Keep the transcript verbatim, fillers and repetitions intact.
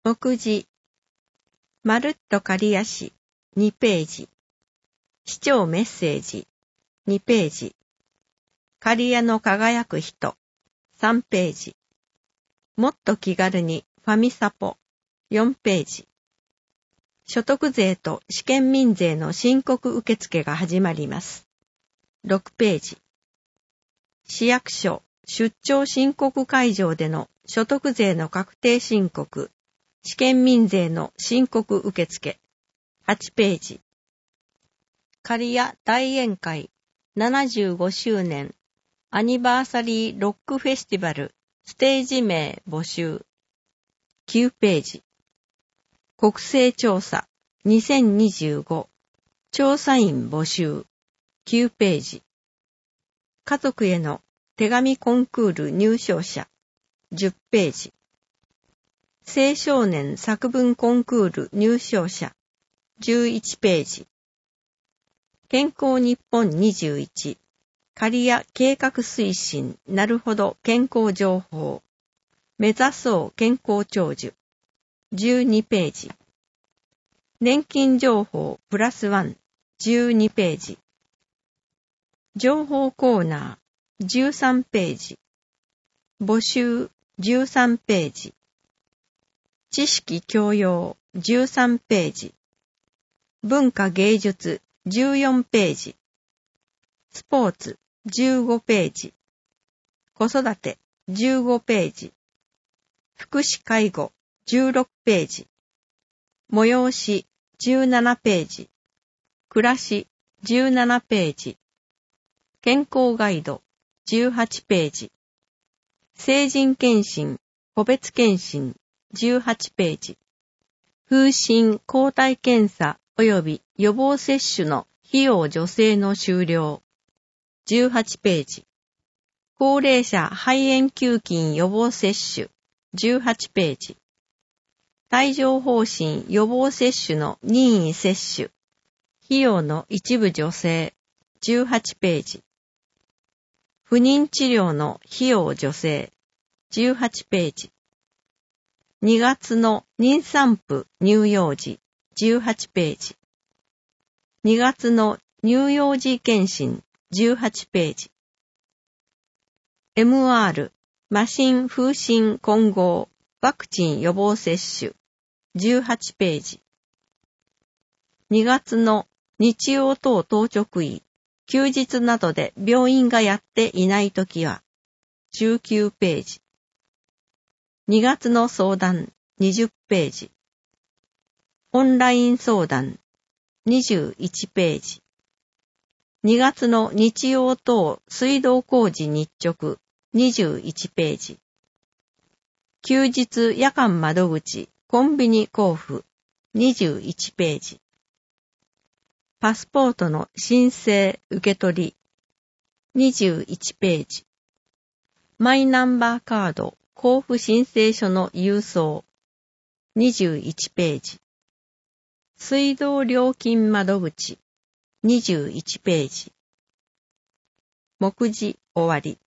目次。まるっと刈谷市にページ。市長メッセージにページ。刈谷の輝く人さんページ。もっと気軽にファミサポよんページ。所得税と試験民税の申告受付が始まります。ろくページ。市役所出張申告会場での所得税の確定申告、試験民税の申告受付はちページ。刈谷大宴会ななじゅうごしゅうねんアニバーサリーロックフェスティバルステージ名募集きゅうページ。国勢調査にせんにじゅうご調査員募集きゅうページ。家族への手紙コンクール入賞者じゅっページ。青少年作文コンクール入賞者じゅういちページ。健康日本にじゅういち刈谷計画推進なるほど健康情報目指そう健康長寿じゅうにページ。年金情報プラスワンじゅうにページ。情報コーナーじゅうさんページ。募集じゅうさんページ。知識教養じゅうさんページ。文化芸術じゅうよんページ。スポーツじゅうごページ。子育てじゅうごページ。福祉介護じゅうろくページ。催しじゅうななページ。暮らしじゅうななページ。健康ガイドじゅうはちページ。成人検診、個別検診じゅうはちページ。風疹抗体検査及び予防接種の費用助成の終了じゅうはちページ。高齢者肺炎球菌予防接種じゅうはちページ。帯状疱疹予防接種の任意接種費用の一部助成じゅうはちページ。不妊治療の費用助成じゅうはちページ。にがつの妊産婦乳幼児じゅうはちページ。にがつの乳幼児検診じゅうはちページ。エムアール 麻疹風疹混合ワクチン予防接種じゅうはちページ。にがつの日曜等当直医休日などで病院がやっていないときはじゅうきゅうページ。にがつの相談にじゅっページ。オンライン相談にじゅういちページ。にがつの日曜等水道工事日直にじゅういちページ。休日夜間窓口コンビニ交付にじゅういちページ。パスポートの申請受け取りにじゅういちページ。マイナンバーカード交付申請書の郵送にじゅういちページ。水道料金窓口にじゅういちページ。目次終わり。